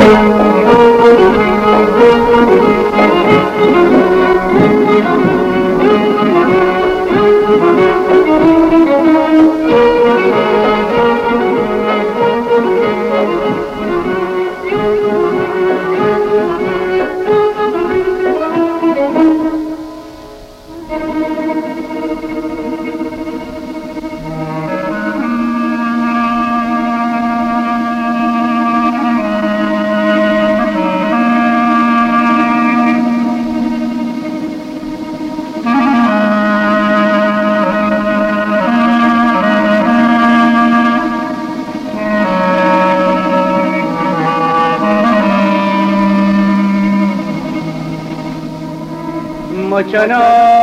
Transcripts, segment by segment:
چنان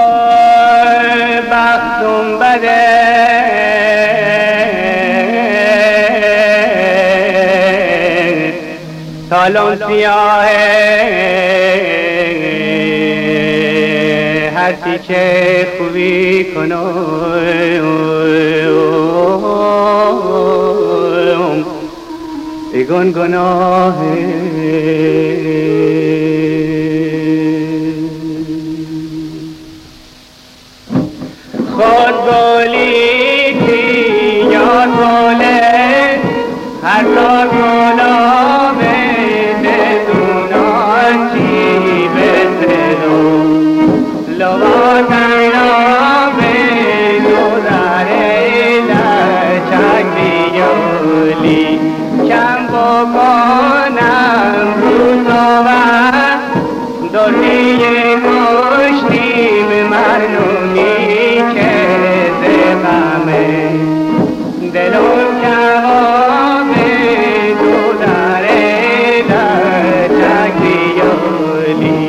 بختم بده سالم سیاهه هرچی چه خوبی کنم بیگون گناهه خود گلی کی یا گله هر تا گلابه بدونان چی بسدو لواتنا بدو داره لچک دیولی کم بکنم روزو و دوری کشتیم مرنونی دلم کباب تو داره لچک دیولی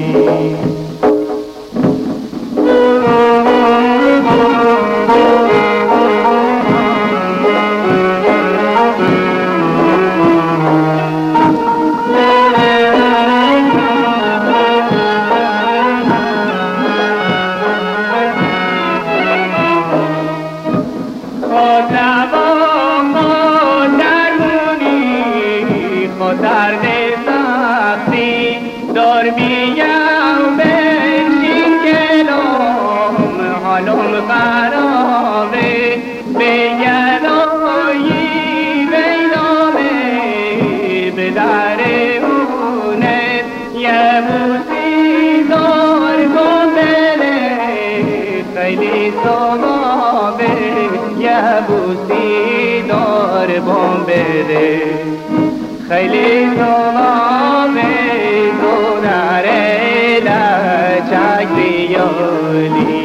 درد سختی دار بیم بنشین کلام حالم خرابه به یدایی بیدامه به درونه یه بوسی دار کن بله خیلی صبابه یه بوسی دار بم بده خیلی زمامه تو داره لچک دیولی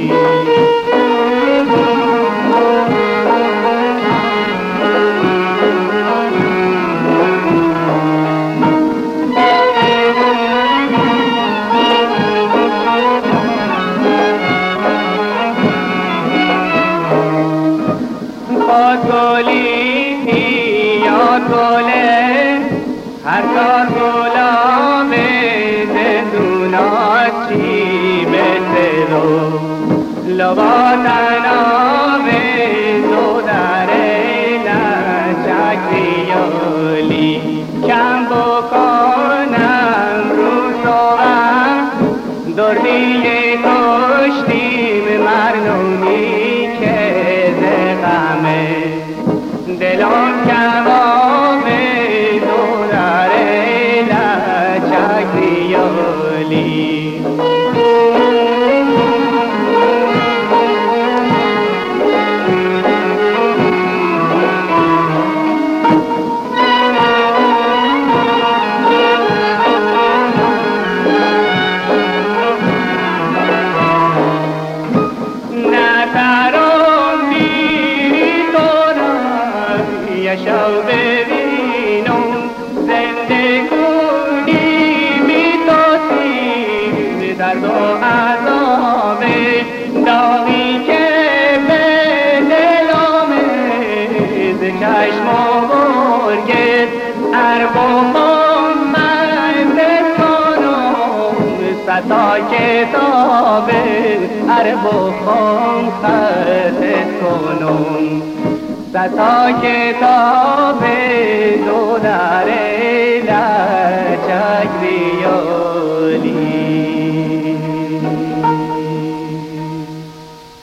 خود گلی یا گله هر کار غلامه زندونات چی بسدو لباتنامه دو داره لچک دیولی کم بکنم روزو و دردی کشتیم مرنونی که زغمه دلم کبابه شو ببینم زندگونی میتوسی درد و عذابه داغی که به دلامه ز چشم و برگت اربوم من بکنم ستا کتابه اربوم خطت کنم ستا کتاب دو داره